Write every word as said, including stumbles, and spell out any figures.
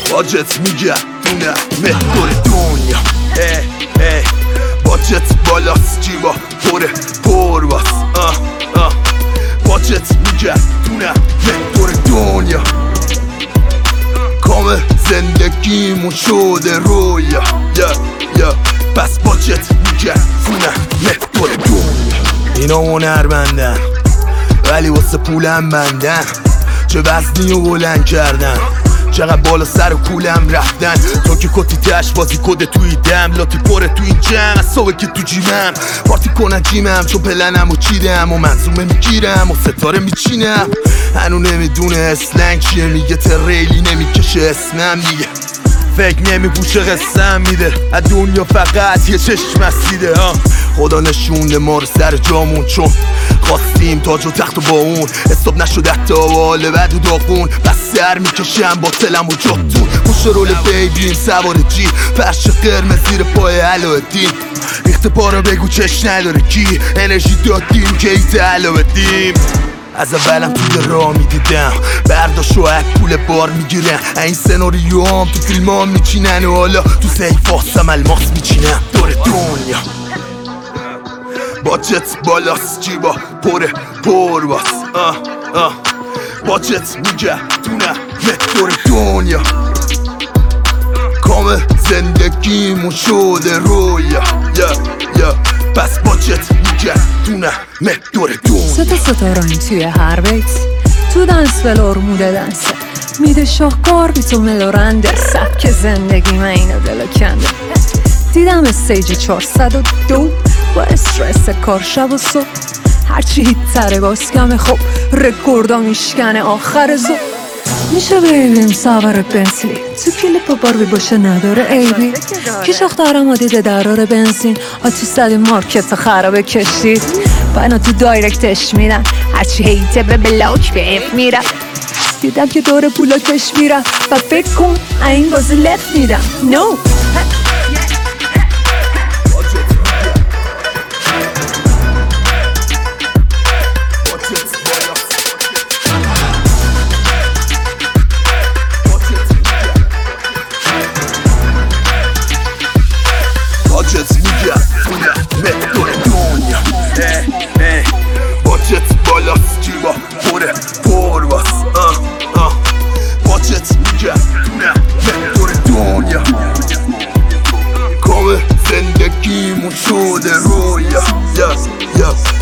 باجت میگردونه مهدور دنیا. ای ای باجت بالاست جیبا پر پر باس. آه آه باجت میگردونه مهدور دنیا. کامل زندگیمون شده رویا. یا یا پس باجت میگردونه مهدور دنیا. اینا هنرمندن ولی واسه پولم بندن. چه وزنی و بلند کردن، چقدر بالا سر و کولم رفتن. تا که کتی تش بازی کده توی دم، لاتی پره توی این جمع از صبح که تو جیمم. پارتی کنن جیمم چون پلنم و چیدم و منظومه میگیرم و ستاره میچینم. هنو نمیدونه اسلنگ چیه، میگه تریلی نمیکشه اسمم دیگه. فکر نمیپوشه قسم میده از دنیا فقط یه چشم اسیده. خدا نشونده ما رو سر جامون چون خواستیم تاج و تخت و با اون حساب نشده حتی حال بد و داغون. بس سر میکشم با تلم و جاتون. پشت رول بیبیم سوار جی فرش قرمز زیر پای علایالدین. ریخت پا رو بگو چش نداره کی، انرژی دادیم که ایت علایالدین. از اولم توی راه میدیدم برداشت و اک پول بار میگیرن. این سناریو هم تو فیلم هم میچینن و حالا تو سیفاستم الماس میچینن. دور دنیا باجت بالاست جیبا پر پر باس. آه آه باجت میگردونه مهدور دنیا. کامل زندگیمون شده رویا. یا یا پس باجت میگردونه مهدور دنیا. سه تا ستارانی توی هر بیت تو دنس فلور موده دنسه میده شاهکار بی تو ملورنده. سبک زندگی من اینو دل کنده. دیدم استیج چهارصد و دو با استرس کار شب و صبح. هرچی هیت تره باز کمه خب رکوردا میشکنه آخر زو. میشه بریم سوار بنسلی تو کلیپ باربی باشه نداره ایبی. کی شاخترم دیده درار بنزین آتی صد مارکت خرابه کشید. بنا تو دایرکتش میرن هرچی هیته به بلاک به اف میرن. دیدم که دور پولاکش میرن و فکر کن این بازی لفت میرن. نو باجت میگردونه مهدور دنیا. ای ای باجت بالاست جیبا پر پر باس. آه آه باجت میگردونه مهدور دنیا. کامل زندگیمون شده رویا. یا یا